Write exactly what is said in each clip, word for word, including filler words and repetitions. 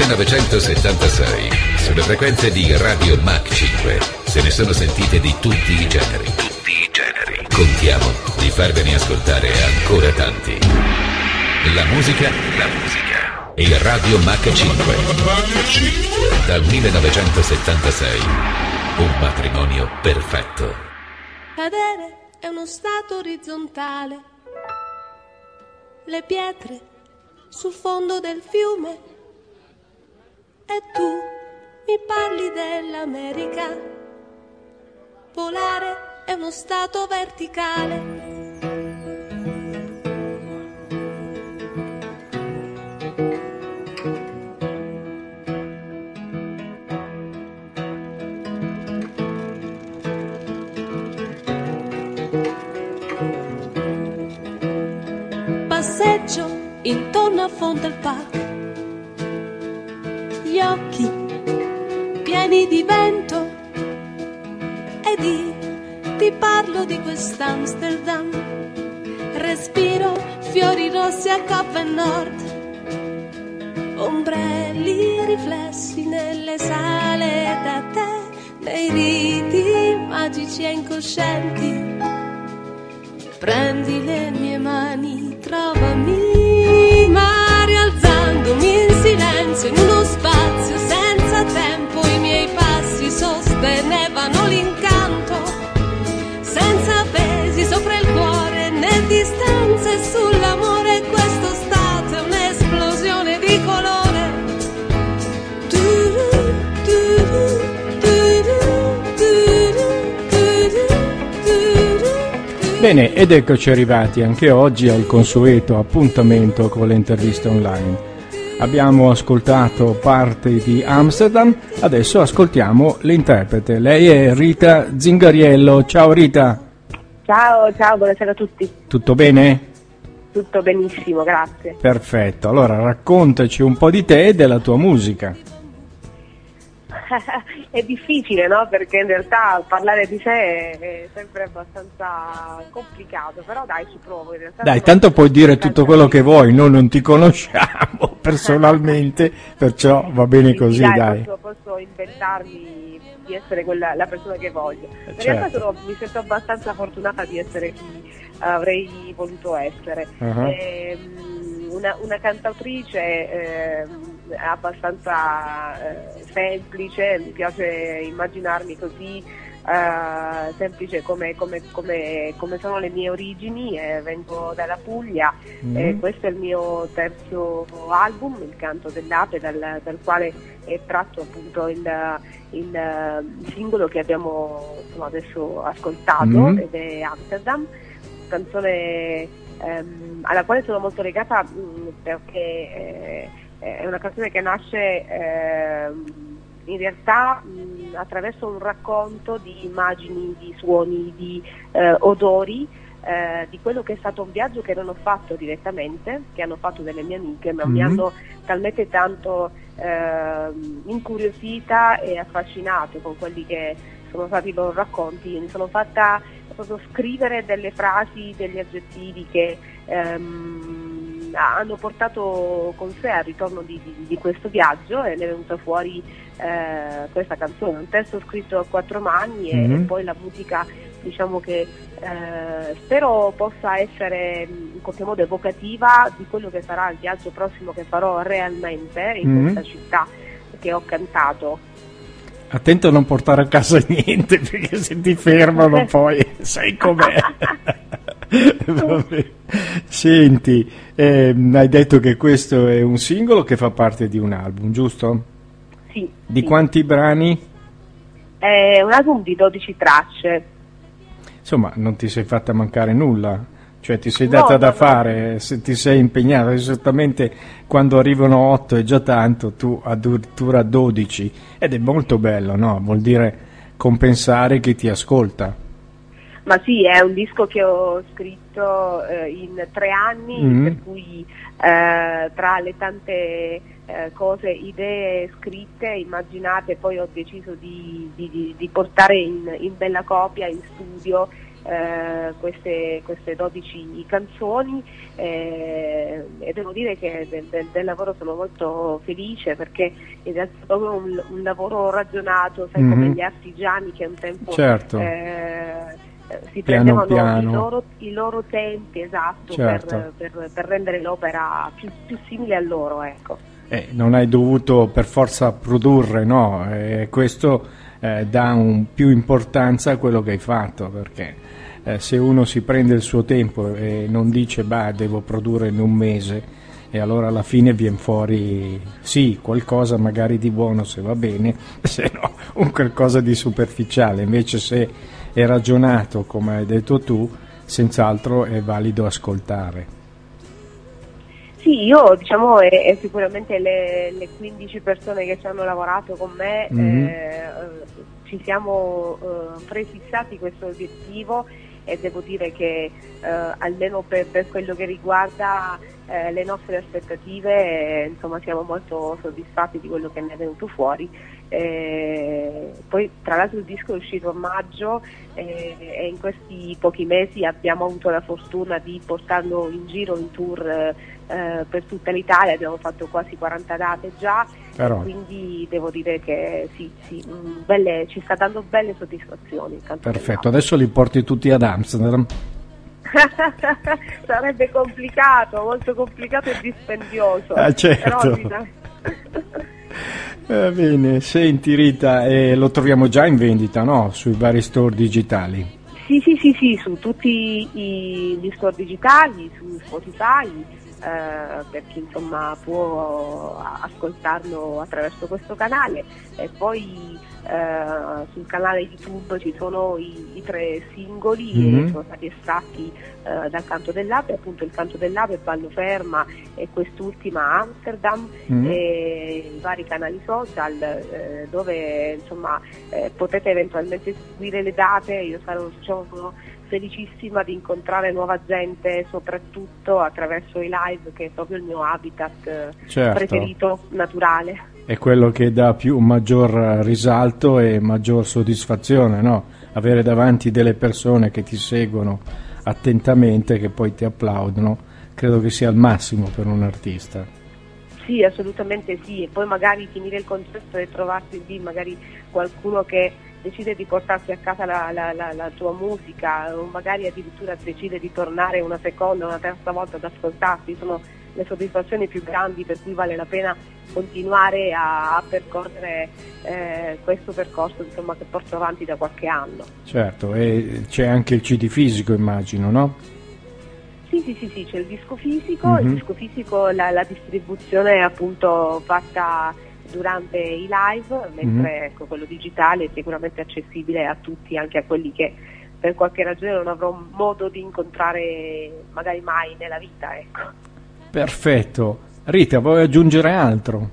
millenovecentosettantasei, sulle frequenze di Radio Mach cinque, se ne sono sentite di tutti i generi. Tutti i generi. Contiamo di farvene ascoltare ancora tanti. La musica, la musica. E Radio Mach cinque. Dal millenovecentosettantasei, un matrimonio perfetto. Cadere è uno stato orizzontale. Le pietre sul fondo del fiume. E tu mi parli dell'America. Volare è uno stato verticale. Passeggio intorno a Fontel Park, gli occhi pieni di vento, ed io ti parlo di quest'Amsterdam. Respiro fiori rossi a Covent Nord, ombrelli riflessi nelle sale da tè, nei riti magici e incoscienti. Prendi le mie mani, trovami, ma rialzandomi in silenzio in uno spazio senza tempo, i miei passi sostenevano l'incanto, senza pesi sopra il cuore né distanze sull'amore. Questo stato è un'esplosione di colore. Bene, ed eccoci arrivati anche oggi al consueto appuntamento con le interviste online. Abbiamo ascoltato parte di Amsterdam, adesso ascoltiamo l'interprete. Lei è Rita Zingariello. Ciao Rita. Ciao, ciao, buonasera a tutti. Tutto bene? Tutto benissimo, grazie. Perfetto, allora raccontaci un po' di te e della tua musica. È difficile, no? Perché in realtà parlare di sé è sempre abbastanza complicato, però dai, ci provo. In realtà dai, tanto puoi dire tutto quello che vuoi, noi non ti conosciamo personalmente, perciò va bene così, dai. dai. Posso, posso inventarmi di essere quella, la persona che voglio. In certo. realtà sono, mi sento abbastanza fortunata di essere chi avrei voluto essere. Uh-huh. Ehm, una, una cantautrice eh, abbastanza eh, semplice, mi piace immaginarmi così eh, semplice come, come, come, come sono le mie origini. Eh, vengo dalla Puglia, mm. eh, questo è il mio terzo album, Il canto dell'ape, dal, dal quale è tratto appunto il, il, il singolo che abbiamo insomma, adesso ascoltato, mm. ed è Amsterdam, canzone ehm, alla quale sono molto legata mh, perché eh, è una canzone che nasce eh, in realtà mh, attraverso un racconto di immagini, di suoni, di eh, odori, eh, di quello che è stato un viaggio che non ho fatto direttamente, che hanno fatto delle mie amiche, ma mm-hmm. mi hanno talmente tanto eh, incuriosita e affascinato con quelli che sono stati i loro racconti. Mi sono fatta proprio scrivere delle frasi, degli aggettivi che ehm, hanno portato con sé al ritorno di, di, di questo viaggio, e ne è venuta fuori eh, questa canzone, un testo scritto a quattro mani, mm-hmm. e, e poi la musica, diciamo che eh, spero possa essere in qualche modo evocativa di quello che sarà il viaggio prossimo che farò realmente in mm-hmm. questa città che ho cantato. Attento a non portare a casa niente, perché se ti fermano poi sai com'è. Vabbè. Senti, eh, hai detto che questo è un singolo che fa parte di un album, giusto? Sì. Di sì. quanti brani? È un album di dodici tracce. Insomma, non ti sei fatta mancare nulla. Cioè ti sei data no, da no, fare, no. Se ti sei impegnata, esattamente quando arrivano otto è già tanto, tu addirittura dodici, ed è molto bello, no? Vuol dire compensare chi ti ascolta. Ma sì, è un disco che ho scritto eh, in tre anni, mm-hmm. per cui eh, tra le tante eh, cose, idee scritte, immaginate, poi ho deciso di, di, di portare in, in bella copia in studio eh, queste, queste dodici canzoni eh, e devo dire che del, del, del lavoro sono molto felice, perché in realtà è proprio un, un lavoro ragionato, sai, mm-hmm. come gli artigiani che un tempo certo. eh, si piano, prendevano piano. I, loro, i loro tempi, esatto, certo. per, per, per rendere l'opera più, più simile a loro, ecco. Eh, non hai dovuto per forza produrre, no? Eh, questo eh, dà un più importanza a quello che hai fatto, perché eh, se uno si prende il suo tempo e non dice bah, devo produrre in un mese, e allora alla fine viene fuori sì, qualcosa magari di buono se va bene, se no un qualcosa di superficiale. Invece se è ragionato, come hai detto tu, senz'altro è valido ascoltare. Sì, io diciamo e, e sicuramente le, le quindici persone che ci hanno lavorato con me mm-hmm. eh, ci siamo eh, prefissati questo obiettivo, e devo dire che eh, almeno per, per quello che riguarda eh, le nostre aspettative eh, insomma siamo molto soddisfatti di quello che ne è venuto fuori. Eh, poi tra l'altro il disco è uscito a maggio eh, e in questi pochi mesi abbiamo avuto la fortuna di portarlo in giro in tour eh, per tutta l'Italia, abbiamo fatto quasi quaranta date già. Però. Quindi devo dire che sì, sì, mh, belle, ci sta dando belle soddisfazioni. Perfetto, adesso li porti tutti ad Amsterdam. Sarebbe complicato, molto complicato e dispendioso. Ah, certo. Però, Va bene, senti Rita, eh, lo troviamo già in vendita, no? Sui vari store digitali. Sì, sì, sì, sì, su tutti i, gli store digitali, su Spotify, eh, per chi insomma può ascoltarlo attraverso questo canale, e poi eh, sul canale YouTube ci sono i, i tre singoli mm-hmm. che sono stati estratti eh, dal Canto dell'Ape, appunto il Canto dell'Ape, Ballo Ferma e quest'ultima Amsterdam, mm-hmm. e i vari canali social eh, dove insomma eh, potete eventualmente seguire le date. Io sarò diciamo, felicissima di incontrare nuova gente, soprattutto attraverso i live, che è proprio il mio habitat certo. preferito, naturale. È quello che dà più maggior risalto e maggior soddisfazione, no? Avere davanti delle persone che ti seguono attentamente, che poi ti applaudono, credo che sia il massimo per un artista. Sì, assolutamente sì, e poi magari finire il concerto e trovarsi lì magari qualcuno che decide di portarsi a casa la, la, la, la tua musica, o magari addirittura decide di tornare una seconda, una terza volta ad ascoltarti, sono le soddisfazioni più grandi, per cui vale la pena continuare a, a percorrere eh, questo percorso insomma, che porto avanti da qualche anno. Certo, e c'è anche il C D fisico, immagino, no? Sì, sì, sì, sì, c'è il disco fisico, mm-hmm. il disco fisico, la, la distribuzione è appunto fatta durante i live, mentre mm-hmm. ecco, quello digitale è sicuramente accessibile a tutti, anche a quelli che per qualche ragione non avrò modo di incontrare magari mai nella vita, ecco. Perfetto. Rita, vuoi aggiungere altro?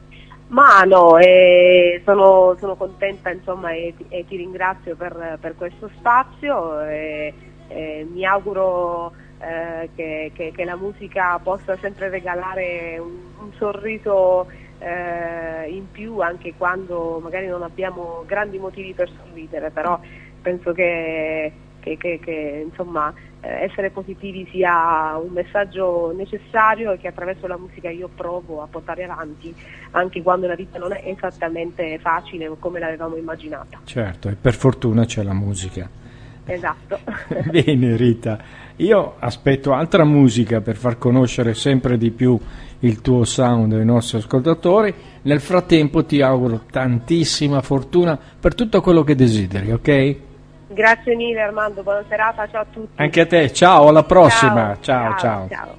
Ma no, eh, sono, sono contenta insomma e, e ti ringrazio per, per questo spazio, e, e mi auguro eh, che, che, che la musica possa sempre regalare un, un sorriso eh, in più, anche quando magari non abbiamo grandi motivi per sorridere, però penso che, che, che, che insomma eh, essere positivi sia un messaggio necessario, e che attraverso la musica io provo a portare avanti anche quando la vita non è esattamente facile come l'avevamo immaginata. Certo, e per fortuna c'è la musica. Esatto. Bene Rita, io aspetto altra musica per far conoscere sempre di più il tuo sound ai nostri ascoltatori. Nel frattempo ti auguro tantissima fortuna per tutto quello che desideri, ok? Grazie mille Armando, buona serata, ciao a tutti. Anche a te, ciao, alla prossima. Ciao, ciao. ciao. ciao.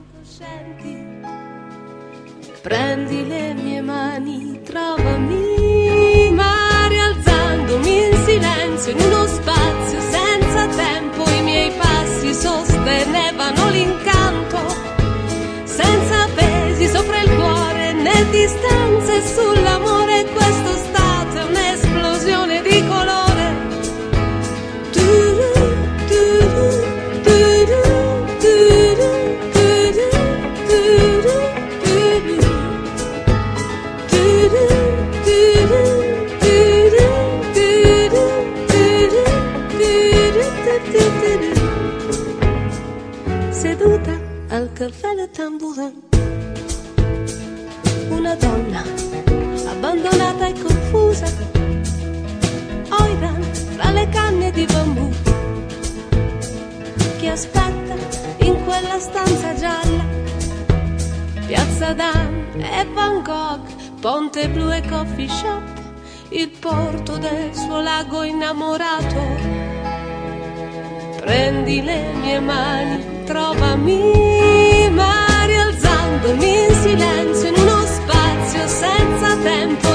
Prendi le mie mani, trovami, ma rialzandomi in silenzio in uno spazio senza tempo, i miei passi sostenevano l'incanto, senza pesi sopra il cuore né distanze sull'amore. Questo stato è un'esplosione di colore. Do aspetta in quella stanza gialla. Piazza Dan e Van Gogh, Ponte Blu e coffee shop, il porto del suo lago innamorato. Prendi le mie mani, trovami, ma rialzandomi in silenzio in uno spazio senza tempo.